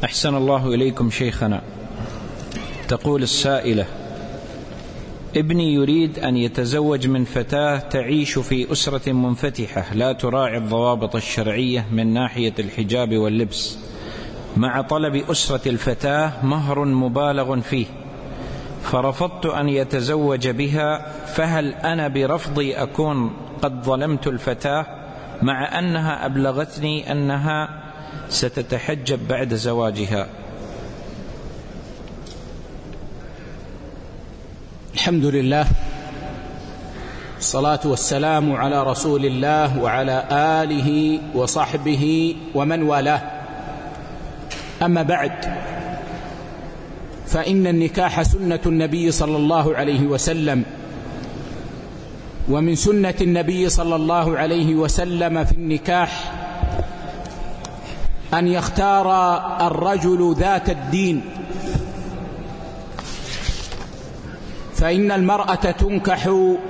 أحسن الله إليكم شيخنا. تقول السائلة: ابني يريد أن يتزوج من فتاة تعيش في أسرة منفتحة لا تراعي الضوابط الشرعية من ناحية الحجاب واللبس، مع طلب أسرة الفتاة مهر مبالغ فيه، فرفضت أن يتزوج بها، فهل أنا برفضي أكون قد ظلمت الفتاة، مع أنها أبلغتني أنها ستتحجب بعد زواجها؟ الحمد لله، الصلاة والسلام على رسول الله وعلى آله وصحبه ومن والاه. أما بعد، فإن النكاح سنة النبي صلى الله عليه وسلم، ومن سنة النبي صلى الله عليه وسلم في النكاح أن يختار الرجل ذات الدين، فإن المرأة تنكح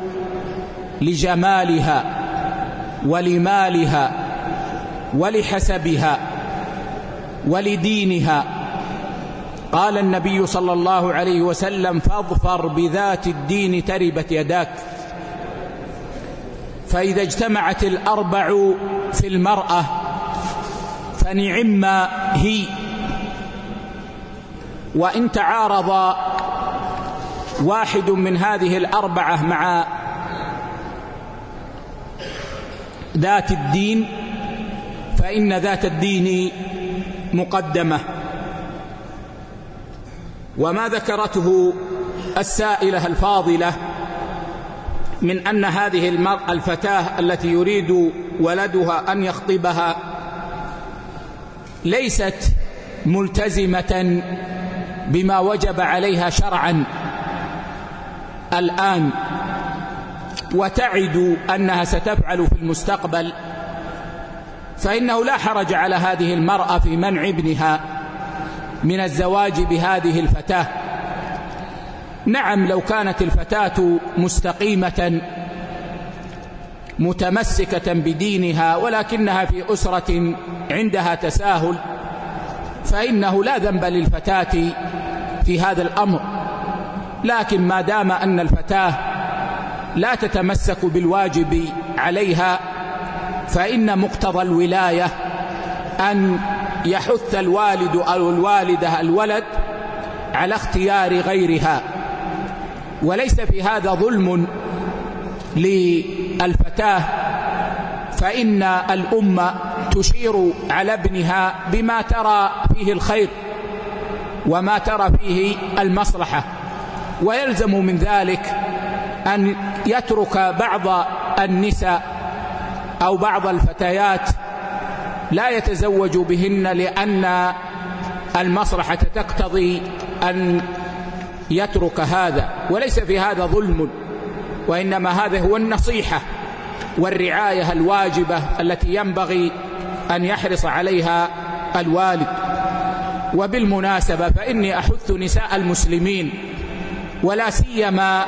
لجمالها ولمالها ولحسبها ولدينها. قال النبي صلى الله عليه وسلم: فاظفر بذات الدين تربت يداك. فإذا اجتمعت الأربع في المرأة فنعم هي، وإن تعارض واحد من هذه الأربعة مع ذات الدين فإن ذات الدين مقدمة. وما ذكرته السائلة الفاضلة من أن هذه المرأة الفتاة التي يريد ولدها أن يخطبها ليست ملتزمة بما وجب عليها شرعا الآن، وتعد أنها ستفعل في المستقبل، فإنه لا حرج على هذه المرأة في منع ابنها من الزواج بهذه الفتاة. نعم، لو كانت الفتاة مستقيمة متمسكة بدينها ولكنها في أسرة عندها تساهل فإنه لا ذنب للفتاة في هذا الأمر. لكن ما دام أن الفتاة لا تتمسك بالواجب عليها فإن مقتضى الولاية أن يحث الوالد أو الوالدة الولد على اختيار غيرها، وليس في هذا ظلم للفتاة، فإن الأم تشير على ابنها بما ترى فيه الخير وما ترى فيه المصلحة، ويلزم من ذلك أن يترك بعض النساء أو بعض الفتيات لا يتزوج بهن لأن المصلحة تقتضي أن يترك هذا، وليس في هذا ظلم، وإنما هذا هو النصيحة والرعاية الواجبة التي ينبغي أن يحرص عليها الوالد. وبالمناسبة فإني أحث نساء المسلمين ولا سيما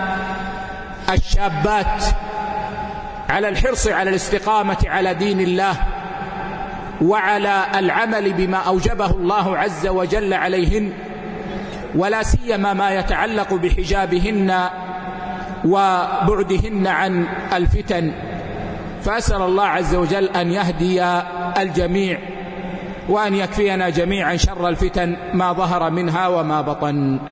الشابات على الحرص على الاستقامة على دين الله وعلى العمل بما أوجبه الله عز وجل عليهن، ولا سيما ما يتعلق بحجابهن وبعدهن عن الفتن. فأسأل الله عز وجل أن يهدي الجميع وأن يكفينا جميعا شر الفتن ما ظهر منها وما بطن.